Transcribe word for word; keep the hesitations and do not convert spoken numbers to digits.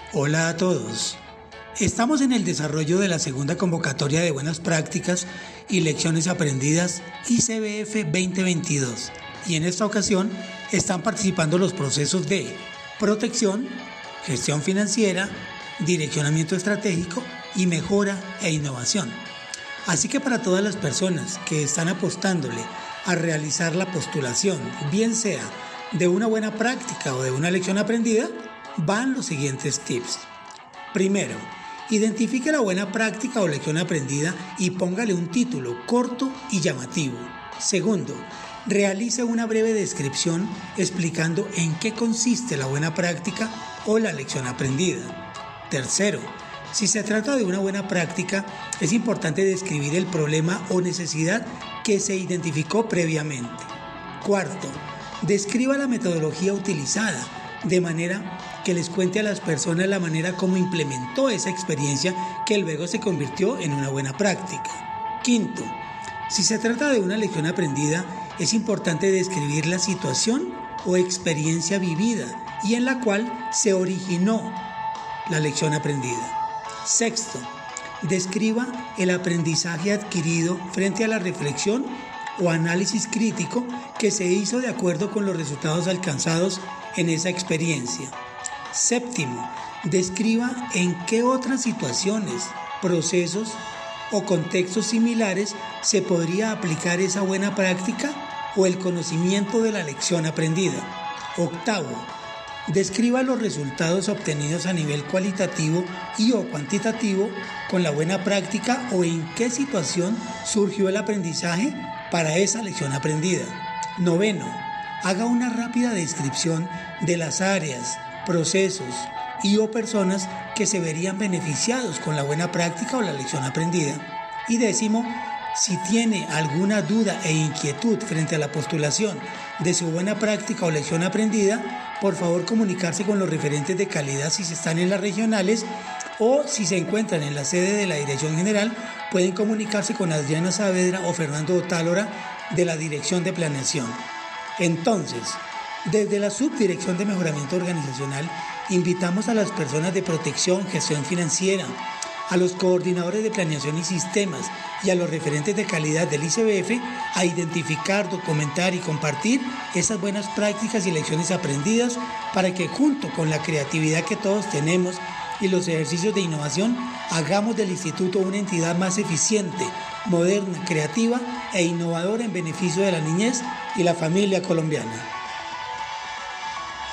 Hola a todos. Estamos en el desarrollo de la segunda convocatoria de buenas prácticas y lecciones aprendidas I C B F veinte veintidós y en esta ocasión están participando los procesos de protección, gestión financiera, direccionamiento estratégico y mejora e innovación. Así que para todas las personas que están apostándole a realizar la postulación, bien sea de una buena práctica o de una lección aprendida, van los siguientes tips. Primero, identifique la buena práctica o lección aprendida y póngale un título corto y llamativo. Segundo, realice una breve descripción explicando en qué consiste la buena práctica o la lección aprendida. Tercero, si se trata de una buena práctica, es importante describir el problema o necesidad que se identificó previamente. Cuarto, describa la metodología utilizada, de manera que les cuente a las personas la manera como implementó esa experiencia que luego se convirtió en una buena práctica. Quinto, si se trata de una lección aprendida, es importante describir la situación o experiencia vivida y en la cual se originó la lección aprendida. Sexto, describa el aprendizaje adquirido frente a la reflexión o análisis crítico que se hizo de acuerdo con los resultados alcanzados en esa experiencia. Séptimo, describa en qué otras situaciones, procesos o contextos similares se podría aplicar esa buena práctica o el conocimiento de la lección aprendida. Octavo, describa los resultados obtenidos a nivel cualitativo y o cuantitativo con la buena práctica o en qué situación surgió el aprendizaje para esa lección aprendida. Noveno, haga una rápida descripción de las áreas, procesos y o personas que se verían beneficiados con la buena práctica o la lección aprendida. Y décimo, si tiene alguna duda e inquietud frente a la postulación de su buena práctica o lección aprendida, por favor comunicarse con los referentes de calidad si se están en las regionales o si se encuentran en la sede de la Dirección General, pueden comunicarse con Adriana Saavedra o Fernando Otálora de la Dirección de Planeación. Entonces, desde la Subdirección de Mejoramiento Organizacional, invitamos a las personas de protección, gestión financiera, a los coordinadores de planeación y sistemas y a los referentes de calidad del I C B F a identificar, documentar y compartir esas buenas prácticas y lecciones aprendidas para que junto con la creatividad que todos tenemos y los ejercicios de innovación hagamos del instituto una entidad más eficiente, moderna, creativa e innovadora en beneficio de la niñez y la familia colombiana.